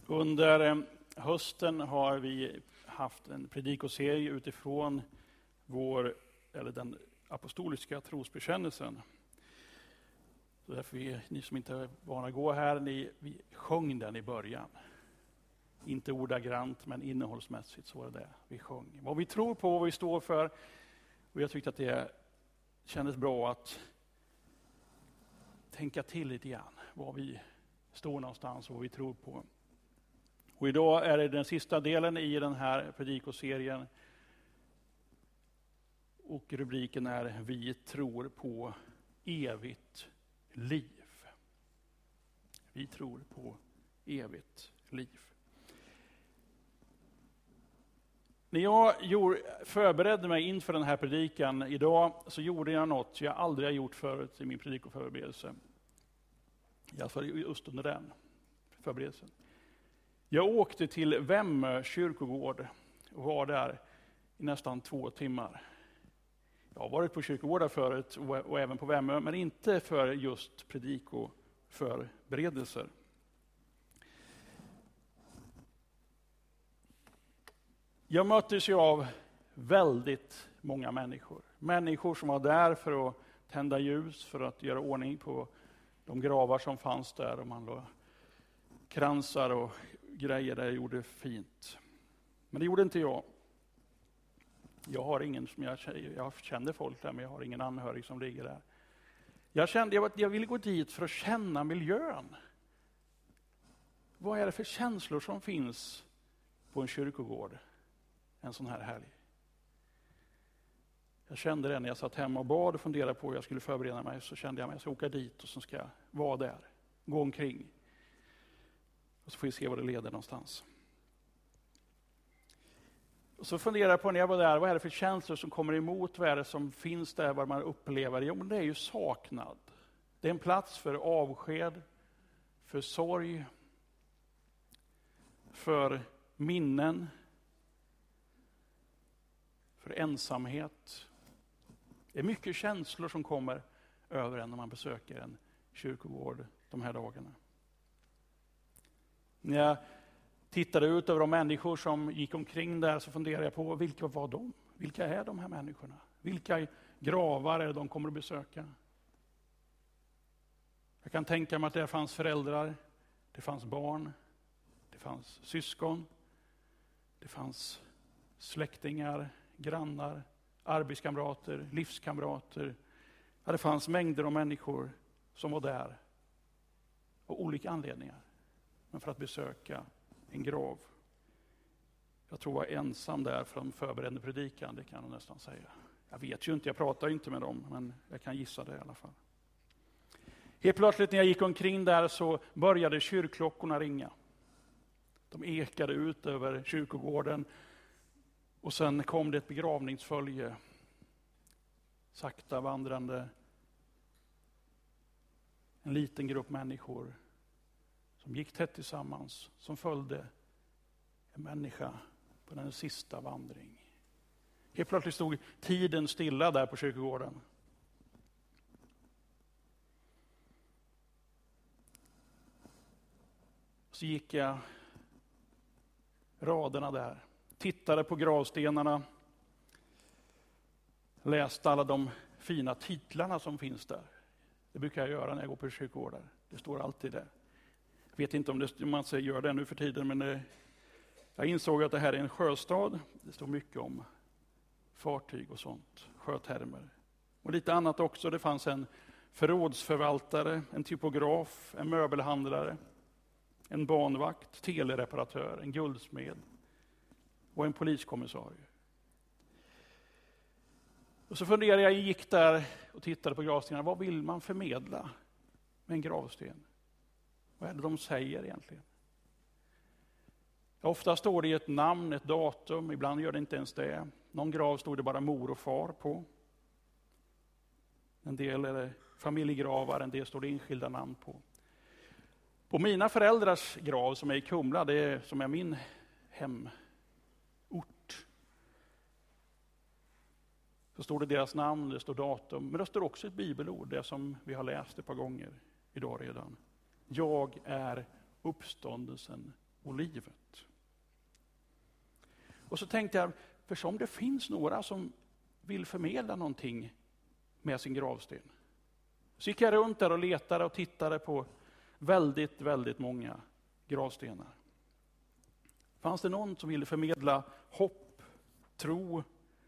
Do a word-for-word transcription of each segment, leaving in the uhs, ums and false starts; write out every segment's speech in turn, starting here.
Under hösten har vi haft en predikoserie utifrån vår, eller den apostoliska trosbekännelsen. Så därför vi, ni som inte är vana att gå här, ni, vi sjöng den i början. Inte ordagrant, men innehållsmässigt så var det det vi sjöng. Vad vi tror på, vad vi står för. Och jag tyckte att det kändes bra att tänka till lite grann. Var vi står någonstans och vad vi tror på. Och idag är det den sista delen i den här predikoserien. Och rubriken är Vi tror på evigt liv. Vi tror på evigt liv. När jag gjorde, förberedde mig inför den här predikan idag så gjorde jag något jag aldrig har gjort förut i min predikoförberedelse. I alla fall just under den förberedelsen. Jag åkte till Vämmö kyrkogård och var där i nästan två timmar. Jag har varit på kyrkogårdar förut och, och även på Vämmö, men inte för just predikoförberedelser. Jag möttes ju av väldigt många människor. Människor som var där för att tända ljus, för att göra ordning på de gravar som fanns där. Och man la kransar och grejer där, gjorde fint. Men det gjorde inte jag. Jag har ingen som jag, jag kände folk där, men jag har ingen anhörig som ligger där. Jag kände att jag ville gå dit för att känna miljön. Vad är det för känslor som finns på en kyrkogård en sån här helg? Jag kände det när jag satt hemma och bad och funderade på hur jag skulle förbereda mig. Så kände jag mig att jag ska åka dit och så ska jag vara där. Gå omkring. Och så får vi se vad det leder någonstans. Och så funderade jag på när jag var där. Vad är det för känslor som kommer emot? Vad är det som finns där? Vad man upplever? Jo, men det är ju saknad. Det är en plats för avsked. För sorg. För minnen. För ensamhet. Det är mycket känslor som kommer över en när man besöker en kyrkogård de här dagarna. När jag tittade ut över de människor som gick omkring där så funderade jag på vilka var de? Vilka är de här människorna? Vilka gravar är det de kommer att besöka? Jag kan tänka mig att det fanns föräldrar, det fanns barn, det fanns syskon, det fanns släktingar, grannar, arbetskamrater, livskamrater. Ja, det fanns mängder av människor som var där av olika anledningar. Men för att besöka en grav. Jag tror jag var ensam där från förberedande predikan, det kan jag nästan säga. Jag vet ju inte, jag pratar inte med dem, men jag kan gissa det i alla fall. Helt plötsligt när jag gick omkring där så började kyrkklockorna ringa. De ekade ut över kyrkogården. Och sen kom det ett begravningsfölje. Sakta vandrande. En liten grupp människor som gick tätt tillsammans. Som följde en människa på den sista vandring. Helt plötsligt stod tiden stilla där på kyrkogården. Så gick jag raderna där. Tittade på gravstenarna. Läste alla de fina titlarna som finns där. Det brukar jag göra när jag går på kyrkogårdar. Det står alltid där. Jag vet inte om, det, om man gör det nu för tiden, men det, jag insåg att det här är en sjöstad. Det står mycket om fartyg och sånt. Sjötermer. Och lite annat också. Det fanns en förrådsförvaltare, en typograf, en möbelhandlare, en banvakt, telereparatör, en guldsmed och en poliskommissarie. Och så funderade jag, jag gick där och tittade på gravstenarna. Vad vill man förmedla med en gravsten? Vad är det de säger egentligen? Ofta står det ett namn, ett datum. Ibland gör det inte ens det. Någon grav stod det bara mor och far på. En del är det familjegravar, en del står det enskilda namn på. På mina föräldrars grav som är i Kumla, det är, som är min hemort, så står det deras namn, det står datum, men det står också ett bibelord, det som vi har läst ett par gånger idag redan. Jag är uppståndelsen och livet. Och så tänkte jag, för som det finns några som vill förmedla någonting med sin gravsten. Så gick jag runt där och letade och tittade på väldigt, väldigt många gravstenar. Fanns det någon som ville förmedla hopp, tro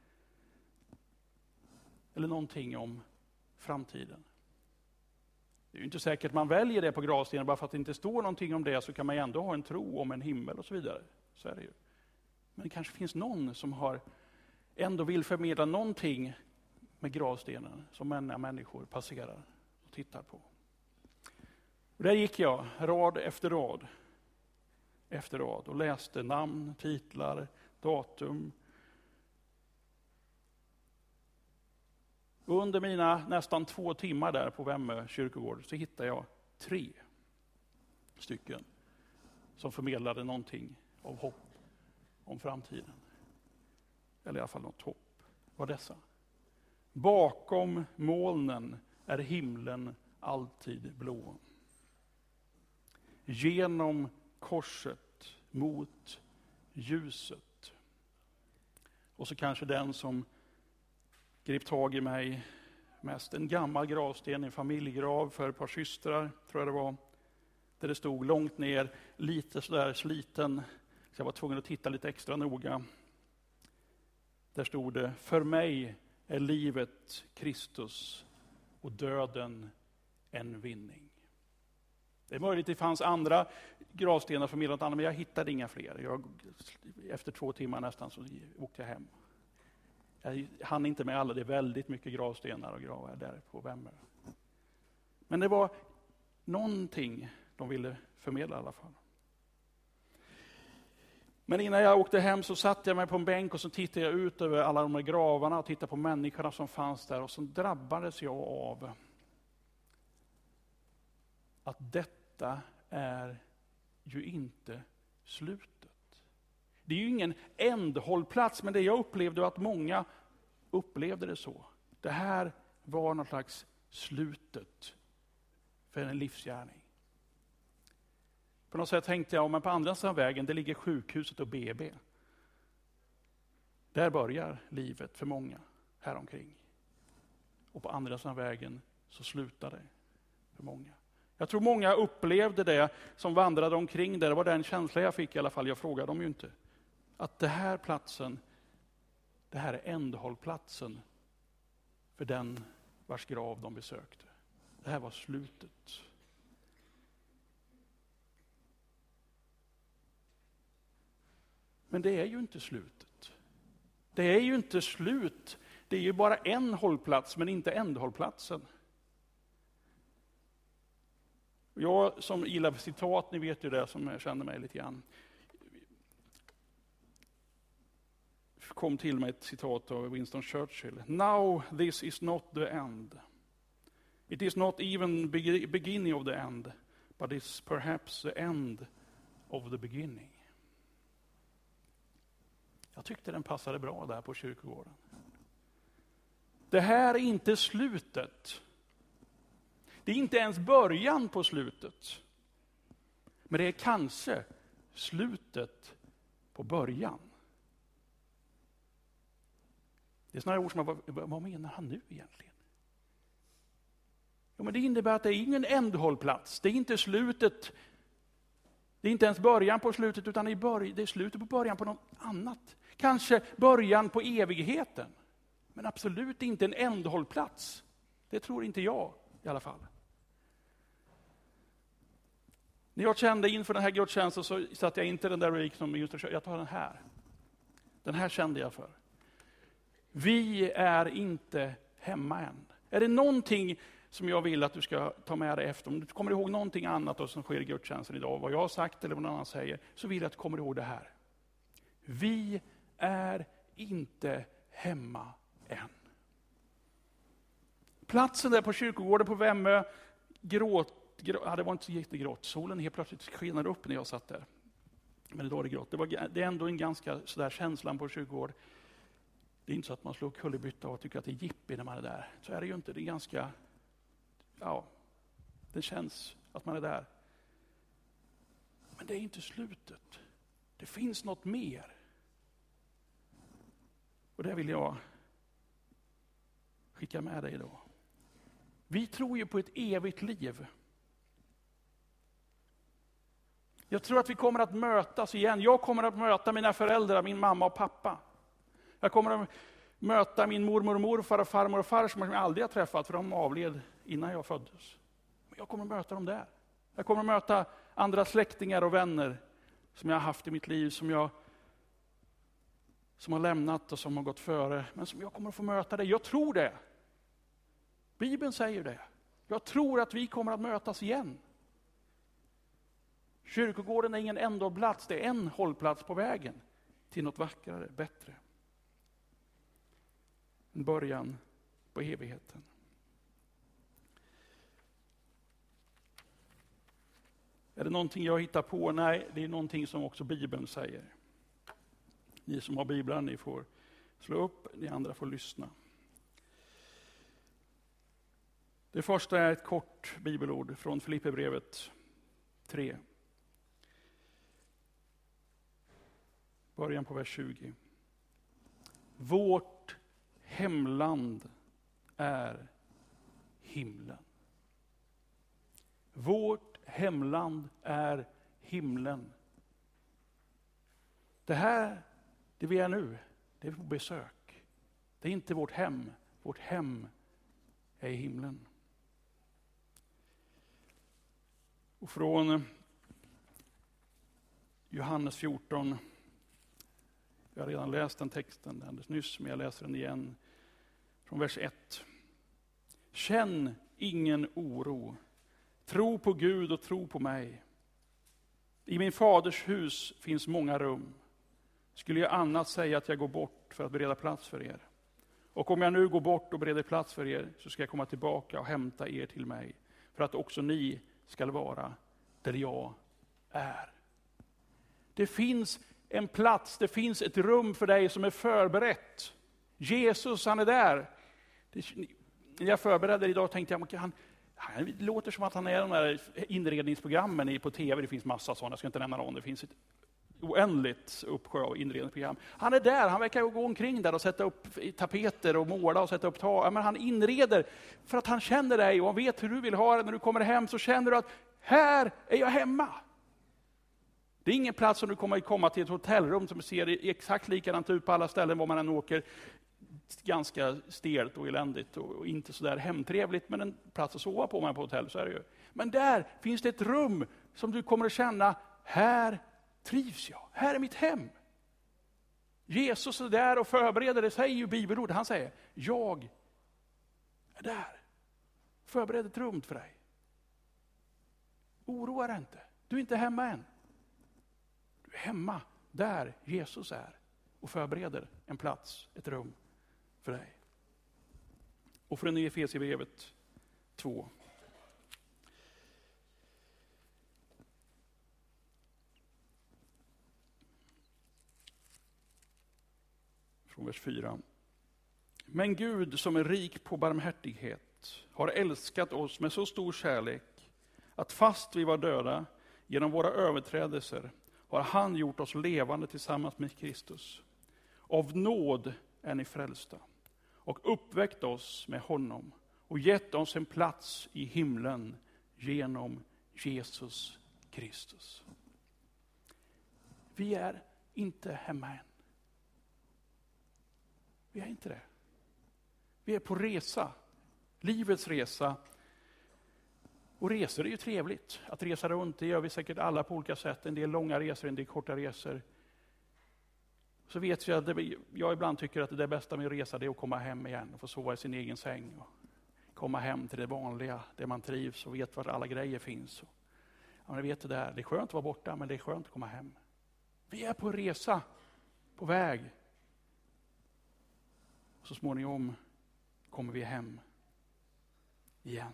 eller någonting om framtiden? Det är ju inte säkert man väljer det på gravstenen, bara för att det inte står någonting om det så kan man ju ändå ha en tro om en himmel och så vidare. Så är det ju. Men det kanske finns någon som har ändå vill förmedla någonting med gravstenen som många människor passerar och tittar på. Och där gick jag rad efter rad efter rad och läste namn, titlar, datum. Och under mina nästan två timmar där på Vemmö kyrkogård så hittade jag tre stycken som förmedlade någonting av hopp om framtiden. Eller i alla fall något hopp var dessa. Bakom molnen är himlen alltid blå. Genom korset mot ljuset. Och så kanske den som grip tag i mig mest. En gammal gravsten, en familjegrav för ett par systrar, tror jag det var. Där det stod långt ner, lite sådär sliten. Så jag var tvungen att titta lite extra noga. Där stod det, för mig är livet Kristus och döden en vinning. Det är möjligt att det fanns andra gravstenar förmedlat andra, men jag hittade inga fler. Jag, efter två timmar nästan så åkte jag hem. Jag hann inte med alla, det är väldigt mycket gravstenar och gravar där på Vemmö. Men det var någonting de ville förmedla i alla fall. Men innan jag åkte hem så satte jag mig på en bänk och så tittade jag ut över alla de här gravarna och tittade på människorna som fanns där. Och så drabbades jag av att detta är ju inte slutet. Det är ju ingen ändhållplats, men det jag upplevde var att många upplevde det så. Det här var något slags slutet för en livsgärning. På något sätt tänkte jag, men på andra sidan vägen, det ligger sjukhuset och B B. Där börjar livet för många här omkring. Och på andra sidan vägen så slutar det för många. Jag tror många upplevde det som vandrade omkring där. Det var den känsla jag fick i alla fall. Jag frågade dem ju inte. Att det här platsen, det här är ändhållplatsen för den vars grav de besökte. Det här var slutet. Men det är ju inte slutet. Det är ju inte slut. Det är ju bara en hållplats, men inte ändhållplatsen. Jag som gillar citat, ni vet ju det som jag känner mig lite grann. Kom till mig ett citat av Winston Churchill. Now this is not the end. It is not even be- beginning of the end, but it's perhaps the end of the beginning. Jag tyckte den passade bra där på kyrkogården. Det här är inte slutet. Det är inte ens början på slutet. Men det är kanske slutet på början. Det är sådana ord som, vad, vad menar han nu egentligen? Jo, men det innebär att det är ingen ändhållplats. Det är inte slutet. Det är inte ens början på slutet, utan det är, börj- det är slutet på början på något annat. Kanske början på evigheten. Men absolut inte en ändhållplats. Det tror inte jag i alla fall. När jag kände inför den här gudstjänsten så satte jag inte den där rik som just jag tar den här. Den här kände jag för. Vi är inte hemma än. Är det någonting som jag vill att du ska ta med dig efter, om du kommer ihåg någonting annat då som sker i gudstjänsten idag, vad jag har sagt eller vad någon annan säger, så vill jag att du kommer ihåg det här. Vi är inte hemma än. Platsen där på kyrkogården på Vemmö, gråt, gråt, ja, det var inte så jättegrått. Solen helt plötsligt skenade upp när jag satt där. Men det var det grått. Det, var, det är ändå en ganska sådär känslan på kyrkogård. Det är inte så att man slår kullerbytta och tycker att det är jippi när man är där. Så är det ju inte. Det är ganska, ja, det känns att man är där. Men Men det är inte slutet. Det finns något mer. Och det vill jag skicka med dig idag. Vi tror ju på ett evigt liv. Jag tror att vi kommer att mötas igen. Jag kommer att möta mina föräldrar, min mamma och pappa. Jag kommer att möta min mormor och morfar och farmor och far som jag aldrig har träffat, för de avled innan jag föddes. Men jag kommer att möta dem där. Jag kommer att möta andra släktingar och vänner som jag har haft i mitt liv, som jag som har lämnat och som har gått före, men som jag kommer att få möta det. Jag tror det. Bibeln säger det. Jag tror att vi kommer att mötas igen. Kyrkogården är ingen ändhållplats, det är en hållplats på vägen till något vackrare, bättre. En början på evigheten. Är det någonting jag hittar på? Nej, det är någonting som också Bibeln säger. Ni som har Bibeln, ni får slå upp, ni andra får lyssna. Det första är ett kort bibelord från Filipperbrevet tre. Början på vers tjugo. Vårt hemland är himlen. Vårt hemland är himlen. Det här, det vi är nu, det är på besök. Det är inte vårt hem. Vårt hem är i himlen. Och från Johannes fjorton, jag har redan läst den texten alldeles nyss, men jag läser den igen. Från vers ett. Känn ingen oro. Tro på Gud och tro på mig. I min faders hus finns många rum. Skulle jag annars säga att jag går bort för att bereda plats för er. Och om jag nu går bort och bereder plats för er, så ska jag komma tillbaka och hämta er till mig. För att också ni ska vara där jag är. Det finns en plats, det finns ett rum för dig som är förberett. Jesus, han är där. Det, när jag förberedde idag tänkte jag, han, han det låter som att han är de där inredningsprogrammen på tv. Det finns massa sådana, jag ska inte nämna någon. Det finns ett oändligt uppsjö av inredningsprogram. Han är där, han verkar gå omkring där och sätta upp tapeter och måla och sätta upp tak. Men han inreder för att han känner dig och han vet hur du vill ha det. När du kommer hem så känner du att här är jag hemma. Det är ingen plats som du kommer att komma till ett hotellrum som ser exakt likadant ut på alla ställen var man än åker. Ganska stelt och eländigt och inte så där hemtrevligt, men en plats att sova på man på hotell, så är det ju. Men där finns det ett rum som du kommer att känna, här trivs jag, här är mitt hem. Jesus är där och förbereder, det säger ju bibelord. Han säger, jag är där. Förbered ett rum för dig. Oroa dig inte, du är inte hemma än. Du är hemma där Jesus är och förbereder en plats, ett rum för dig. Och från Efesierbrevet två. Från vers fyra. Men Gud som är rik på barmhärtighet har älskat oss med så stor kärlek att fast vi var döda genom våra överträdelser har han gjort oss levande tillsammans med Kristus. Av nåd är ni frälsta och uppväckt oss med honom och gett oss en plats i himlen genom Jesus Kristus. Vi är inte hemma än. Vi är inte det. Vi är på resa, livets resa. Och resor är ju trevligt. Att resa runt, det gör vi säkert alla på olika sätt. En del långa resor, en del korta resor. Så vet jag att det, jag ibland tycker att det bästa med att resa är att komma hem igen och få sova i sin egen säng. Och komma hem till det vanliga, där man trivs och vet var alla grejer finns. Ja, men vet det, där. Det är skönt att vara borta, men det är skönt att komma hem. Vi är på resa, på väg. Och så småningom kommer vi hem igen.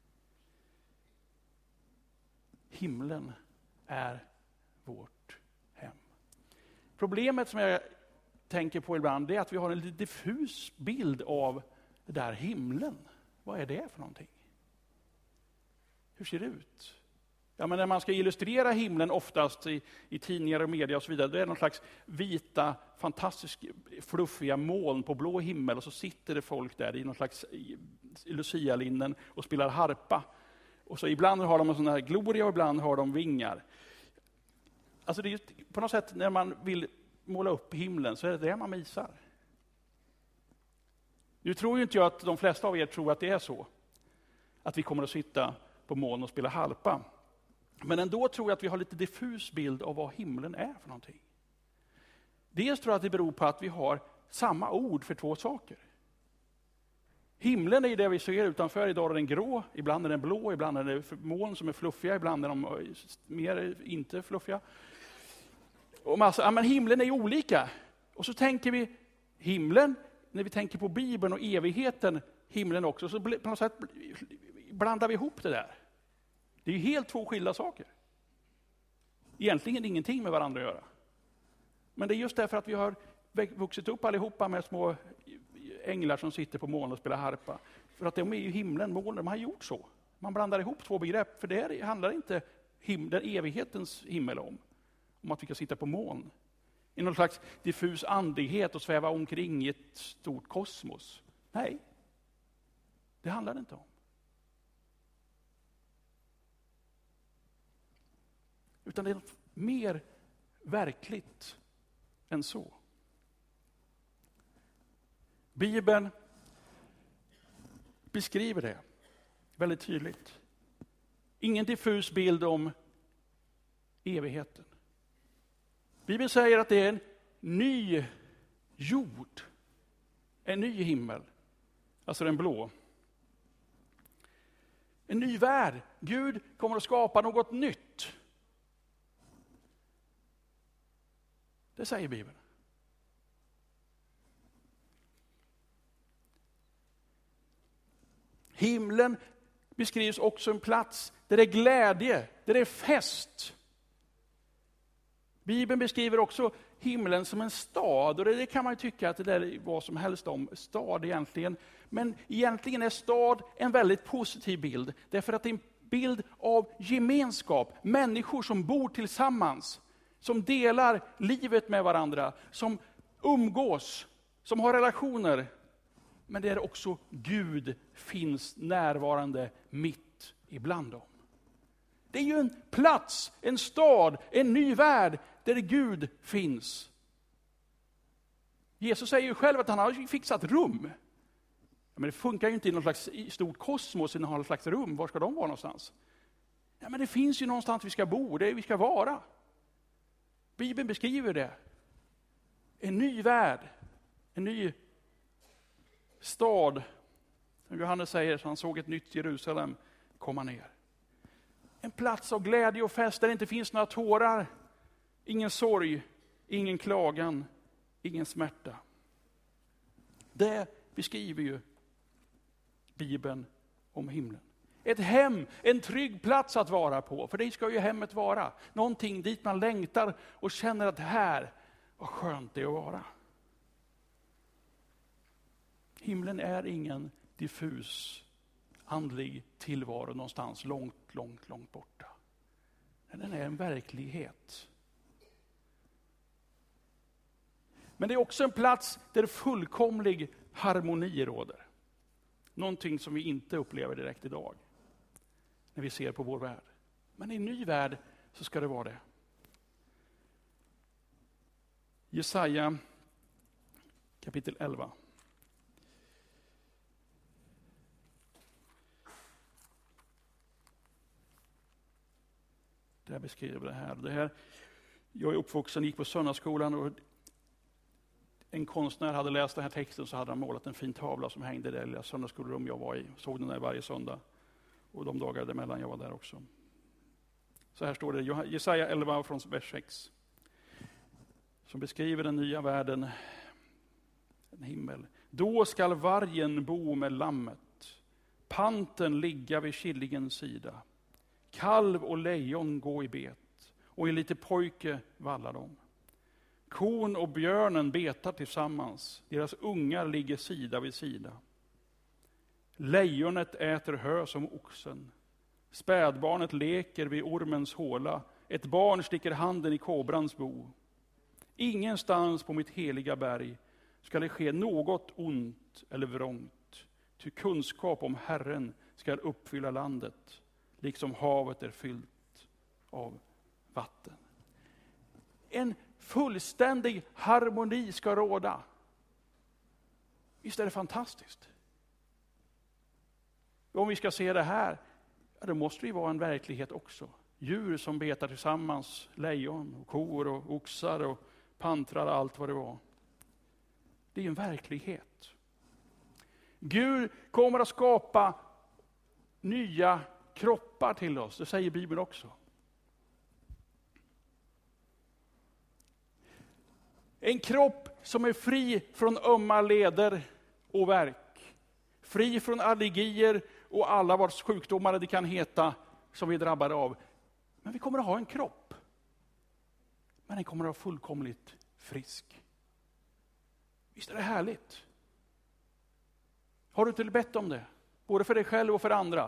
Himlen är vårt hem. Problemet som jag tänker på ibland är att vi har en lite diffus bild av det där himlen. Vad är det för någonting? Hur ser det ut? Ja, men när man ska illustrera himlen oftast i, i tidningar och media och så vidare, då är det någon slags vita, fantastiskt fluffiga moln på blå himmel, och så sitter det folk där i någon slags lucialinnen och spelar harpa. Och så ibland har de en sån här gloria och ibland har de vingar. Alltså det är just, på något sätt när man vill måla upp himlen så är det det man missar. Nu tror ju inte jag att de flesta av er tror att det är så. Att vi kommer att sitta på moln och spela harpa. Men ändå tror jag att vi har lite diffus bild av vad himlen är för någonting. Dels tror jag att det beror på att vi har samma ord för två saker. Himlen är det vi ser utanför. Idag är den grå, ibland är den blå, ibland är det moln som är fluffiga, ibland är de mer inte fluffiga. Och massa, ja, men himlen är ju olika. Och så tänker vi himlen, när vi tänker på Bibeln och evigheten, himlen också, så på något sätt blandar vi ihop det där. Det är ju helt två skilda saker. Egentligen ingenting med varandra att göra. Men det är just därför att vi har vuxit upp allihopa med små änglar som sitter på moln och spelar harpa. För att de är ju himlen, molnen, de har gjort så. Man blandar ihop två begrepp, för det handlar inte him- den evighetens himmel om. Om att vi kan sitta på moln. I någon slags diffus andlighet och sväva omkring i ett stort kosmos. Nej, det handlar det inte om. Utan det är något mer verkligt än så. Bibeln beskriver det väldigt tydligt. Ingen diffus bild om evigheten. Bibeln säger att det är en ny jord, en ny himmel, alltså den blå. En ny värld. Gud kommer att skapa något nytt. Det säger Bibeln. Himlen beskrivs också en plats där det är glädje, där det är fest. Bibeln beskriver också himlen som en stad, och det kan man ju tycka att det där är vad som helst om stad egentligen. Men egentligen är stad en väldigt positiv bild, därför att det är en bild av gemenskap, människor som bor tillsammans, som delar livet med varandra, som umgås, som har relationer. Men där också Gud finns närvarande mitt ibland dem. Det är ju en plats, en stad, en ny värld där Gud finns. Jesus säger ju själv att han har fixat rum. Men det funkar ju inte i någon slags stort kosmos, i någon slags rum. Var ska de vara någonstans? Ja, men det finns ju någonstans vi ska bo, det är vi ska vara. Bibeln beskriver det. En ny värld, en ny stad. Som Johannes säger, så han såg ett nytt Jerusalem komma ner. En plats av glädje och fest där det inte finns några tårar, ingen sorg, ingen klagan, ingen smärta. Det beskriver ju Bibeln om himlen. Ett hem, en trygg plats att vara på, för det ska ju hemmet vara. Någonting dit man längtar och känner att här, vad skönt det är att vara. Himlen är ingen diffus andlig tillvaro någonstans långt, långt, långt borta. Den är en verklighet. Men det är också en plats där fullkomlig harmoni råder. Någonting som vi inte upplever direkt idag när vi ser på vår värld. Men i en ny värld så ska det vara det. Jesaja kapitel elva. Där beskriver det här. det här. Jag är uppvuxen, gick på söndagsskolan, och en konstnär hade läst den här texten, så hade han målat en fin tavla som hängde i det lilla söndagsskolerum jag var i. Såg den där varje söndag. Och de dagar däremellan jag var där också. Så här står det, Jesaja elva från vers sex. Som beskriver den nya världen, en himmel. Då skall vargen bo med lammet, panten ligga vid killingens sida. Kalv och lejon gå i bet, och en liten pojke vallar dem. Kon och björnen betar tillsammans, deras ungar ligger sida vid sida. Lejonet äter hö som oxen, Spädbarnet leker vid ormens håla. Ett barn sticker handen i kobrans bo. Ingenstans på mitt heliga berg ska det ske något ont eller vrångt. Ty kunskap om Herren ska uppfylla landet, liksom havet är fyllt av vatten. En fullständig harmoni ska råda. Visst är det fantastiskt? Om vi ska se det här, ja, då måste det vara en verklighet också. Djur som betar tillsammans, lejon och kor och oxar och pantrar och allt vad det var. Det är en verklighet. Gud kommer att skapa nya kroppar till oss, det säger Bibeln också. En kropp som är fri från ömma leder och värk. Fri från allergier och alla vars sjukdomar det kan heta som vi är drabbade av. Men vi kommer att ha en kropp. Men den kommer att vara fullkomligt frisk. Visst är det härligt? Har du inte bett om det? Både för dig själv och för andra.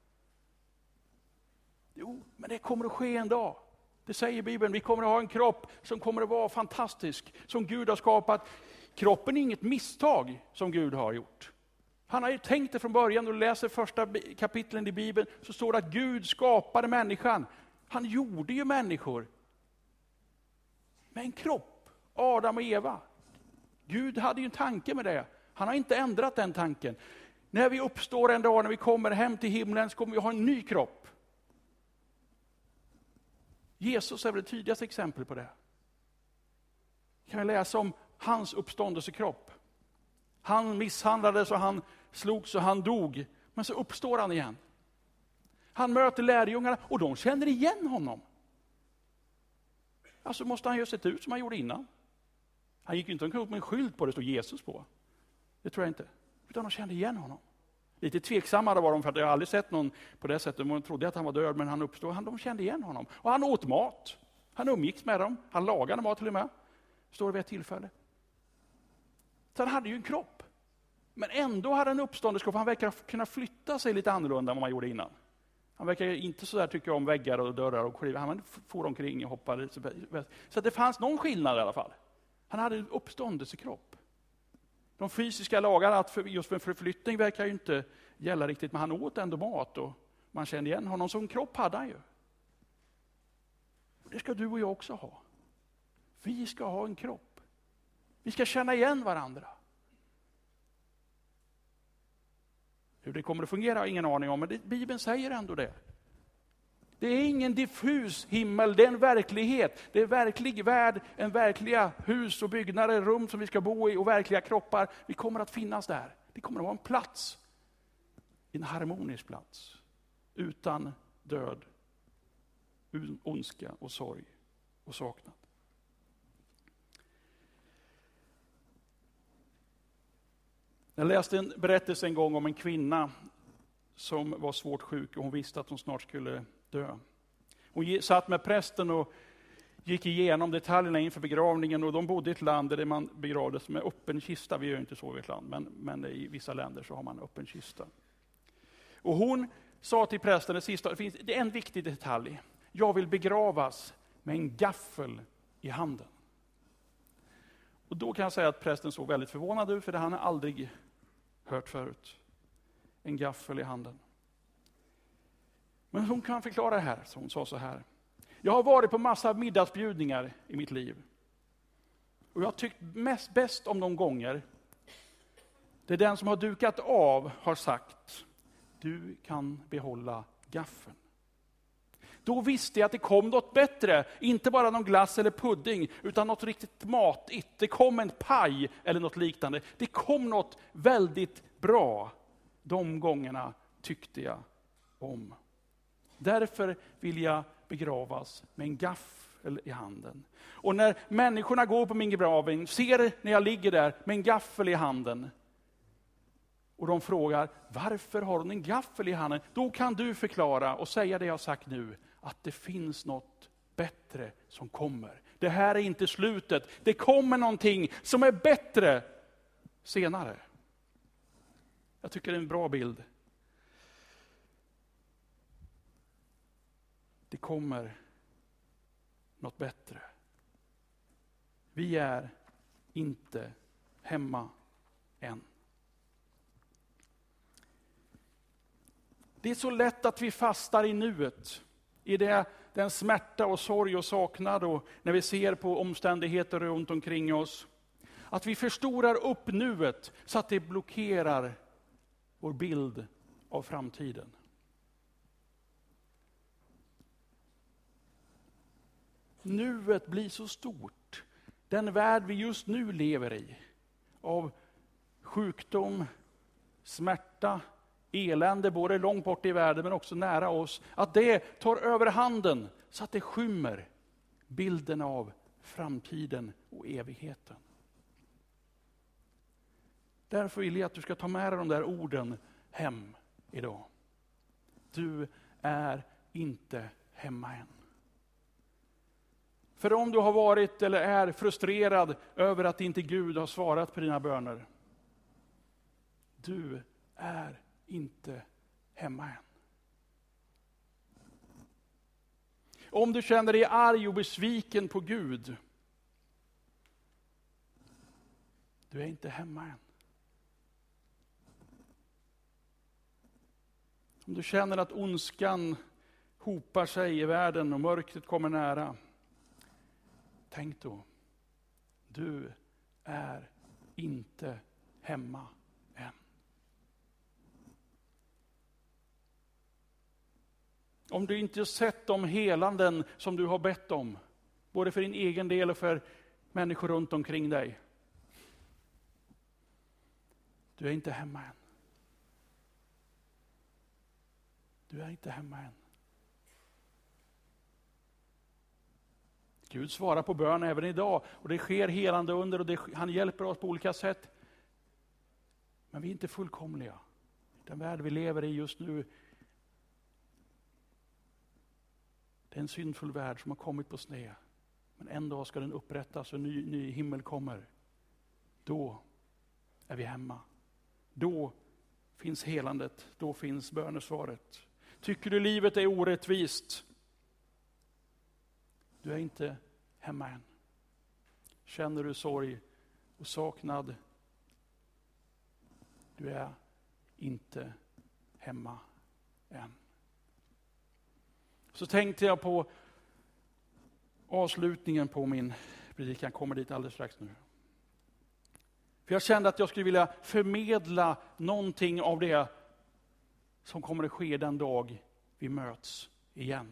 Jo, men det kommer att ske en dag. Det säger Bibeln. Vi kommer att ha en kropp som kommer att vara fantastisk. Som Gud har skapat. Kroppen är inget misstag som Gud har gjort. Han har ju tänkt det från början. När du läser första kapitlen i Bibeln så står det att Gud skapade människan. Han gjorde ju människor med en kropp. Adam och Eva. Gud hade ju en tanke med det. Han har inte ändrat den tanken. När vi uppstår en dag, när vi kommer hem till himlen, så kommer vi ha en ny kropp. Jesus är väl det tydligaste exempel på det. Kan vi läsa om hans uppståndelsekropp. Han misshandlades och han slogs och han dog. Men så uppstår han igen. Han möter lärjungarna och de känner igen honom. Alltså måste han ju sett ut som han gjorde innan. Han gick ju inte omkring med en skylt på det stod Jesus på. Det tror jag inte. Utan de kände igen honom. Lite tveksamma var de för att jag aldrig sett någon på det sättet. De trodde att han var död men han uppstod. Han, de kände igen honom. Och han åt mat. Han umgicks med dem. Han lagade mat till och med. Står det vid ett tillfälle. Så han hade ju en kropp. Men ändå hade han uppståndelse. Han verkar kunna flytta sig lite annorlunda än vad man gjorde innan. Han verkar inte så där tycka om väggar och dörrar och kliv. Han for omkring och hoppade. Så det fanns någon skillnad i alla fall. Han hade en uppståndelsekropp. De fysiska lagarna att för, just för förflyttning verkar ju inte gälla riktigt. Men han åt ändå mat och man kände igen honom. Som kropp hade han ju. Och det ska du och jag också ha. Vi ska ha en kropp. Vi ska känna igen varandra. Hur det kommer att fungera har jag ingen aning om. Men det, Bibeln säger ändå det. Det är ingen diffus himmel, det är en verklighet. Det är verklig värld, en verkliga hus och byggnader, rum som vi ska bo i och verkliga kroppar. Vi kommer att finnas där. Det kommer att vara en plats. En harmonisk plats. Utan död, ondska och sorg och saknad. Jag läste en berättelse en gång om en kvinna som var svårt sjuk och hon visste att hon snart skulle dö. Hon satt med prästen och gick igenom detaljerna inför begravningen och de bodde i ett land där man begravdes med öppen kista. Vi gör ju inte så i ett land, men, men i vissa länder så har man öppen kista. Och hon sa till prästen, det, sista, det finns det är en viktig detalj. Jag vill begravas med en gaffel i handen. Och då kan jag säga att prästen såg väldigt förvånad ut för det han har aldrig hört förut. En gaffel i handen. Men hon kan förklara det här, så hon sa så här. Jag har varit på massa middagsbjudningar i mitt liv. Och jag har tyckt mest bäst om de gånger. Det är den som har dukat av har sagt. Du kan behålla gaffeln. Då visste jag att det kom något bättre. Inte bara någon glass eller pudding. Utan något riktigt matigt. Det kom en paj eller något liknande. Det kom något väldigt bra. De gångerna tyckte jag om. Därför vill jag begravas med en gaffel i handen. Och när människorna går på min begravning, ser när jag ligger där med en gaffel i handen. Och de frågar, varför har hon en gaffel i handen? Då kan du förklara och säga det jag har sagt nu. Att det finns något bättre som kommer. Det här är inte slutet. Det kommer någonting som är bättre senare. Jag tycker det är en bra bild. kommer något bättre. Vi är inte hemma än. Det är så lätt att vi fastar i nuet. I det, den smärta och sorg och saknad och när vi ser på omständigheter runt omkring oss. Att vi förstorar upp nuet så att det blockerar vår bild av framtiden. Nuet blir så stort. Den värld vi just nu lever i. Av sjukdom, smärta, elände både långt bort i världen men också nära oss. Att det tar över handen så att det skymmer bilden av framtiden och evigheten. Därför vill jag att du ska ta med dig de där orden hem idag. Du är inte hemma än. För om du har varit eller är frustrerad över att inte Gud har svarat på dina böner. Du är inte hemma än. Om du känner dig arg och besviken på Gud. Du är inte hemma än. Om du känner att ondskan hopar sig i världen och mörkret kommer nära. Tänk då, du är inte hemma än. Om du inte har sett de helanden som du har bett om, både för din egen del och för människor runt omkring dig. Du är inte hemma än. Du är inte hemma än. Gud svarar på bön även idag. Och det sker helande under och det, han hjälper oss på olika sätt. Men vi är inte fullkomliga. Den värld vi lever i just nu. Det är en syndfull värld som har kommit på sned. Men en dag ska den upprättas och en ny, ny himmel kommer. Då är vi hemma. Då finns helandet. Då finns bönesvaret. Tycker du livet är orättvist? Du är inte hemma än. Känner du sorg och saknad? Du är inte hemma än. Så tänkte jag på avslutningen på min predikan. Kommer dit alldeles strax nu. För jag kände att jag skulle vilja förmedla någonting av det som kommer att ske den dag vi möts igen.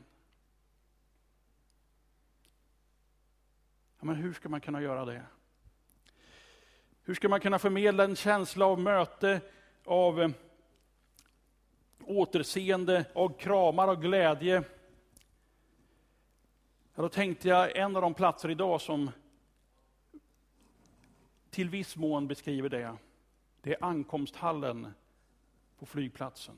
Ja, men hur ska man kunna göra det? Hur ska man kunna förmedla en känsla av möte, av eh, återseende, av kramar och glädje? Ja, då tänkte jag en av de platser idag som till viss mån beskriver det. Det är ankomsthallen på flygplatsen.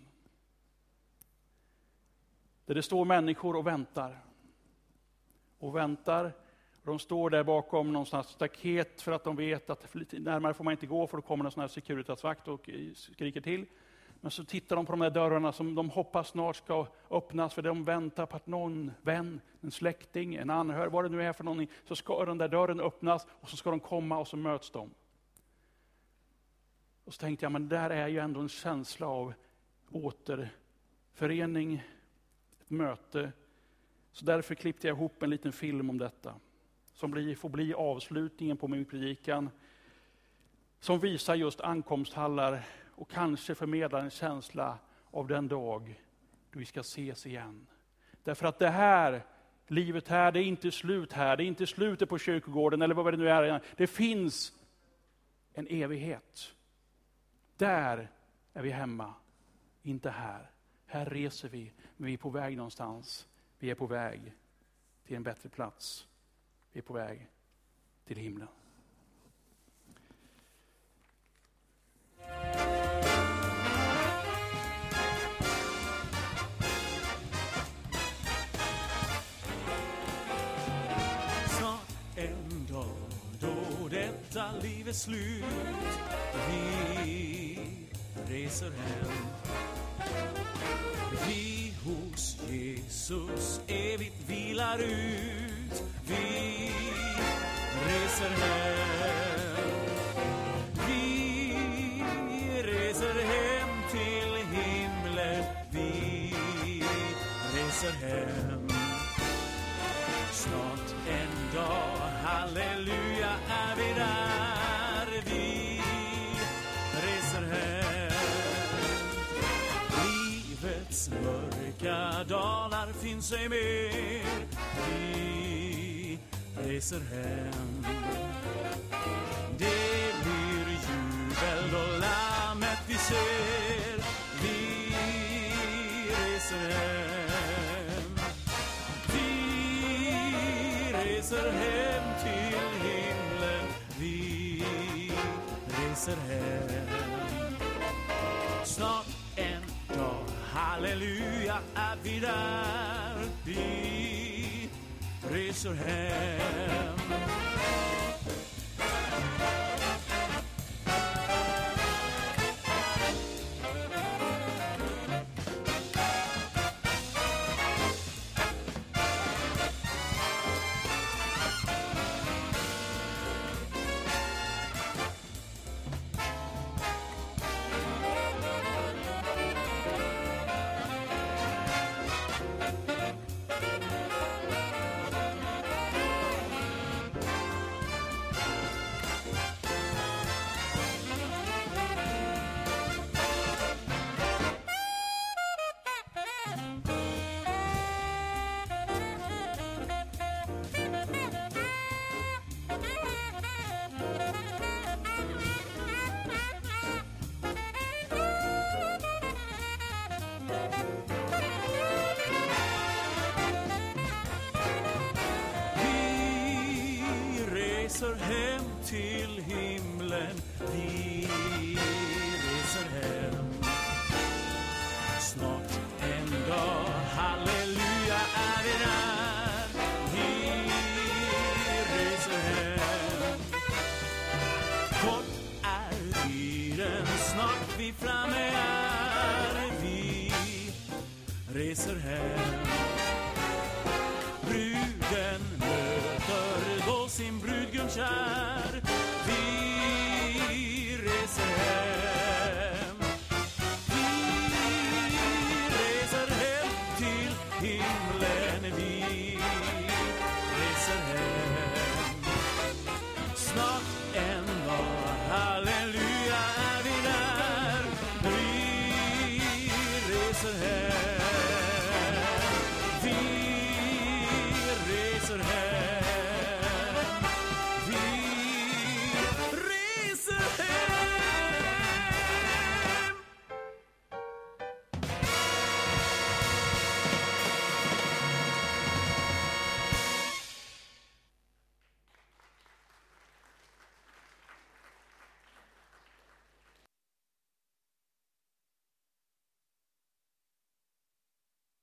Där det står människor och väntar. Och väntar. De står där bakom någonstans staket för att de vet att lite närmare får man inte gå för då kommer en sån här Securitasvakt och skriker till. Men så tittar de på de här dörrarna som de hoppas snart ska öppnas för de väntar på att någon vän, en släkting, en anhörig, vad det nu är för någonting, så ska den där dörren öppnas och så ska de komma och så möts de. Och så tänkte jag, men där är ju ändå en känsla av återförening, ett möte. Så därför klippte jag ihop en liten film om detta. Som blir, får bli avslutningen på min predikan. Som visar just ankomsthallar och kanske förmedlar en känsla av den dag då vi ska ses igen. Därför att det här, livet här, det är inte slut här. Det är inte slutet på kyrkogården eller vad det nu är. Det finns en evighet. Där är vi hemma, inte här. Här reser vi, men vi är på väg någonstans. Vi är på väg till en bättre plats. Vi är på väg till himlen. Snart en dag då detta liv är slut. Vi reser hem. Vi hos Jesus evigt vilar ut. Vi reser hem. Vi reser hem till himlen. Vi reser hem. Snart en dag, halleluja, är vi där. Vi reser hem. Livets mörka dalar finns ej mer. Vi reser hem. Det blir jubel och lammet vi ser. Vi reser hem. Vi reser hem till himlen. Vi reser hem. Snart en dag, halleluja, är vi där. Vi reser hem. Reser hem till himlen. Vi reser hem. Snart en dag, halleluja, är vi där. Vi reser hem. Kort är tiden, snart vi framme är. Vi reser hem. Bruden möter då sin brudgum kär.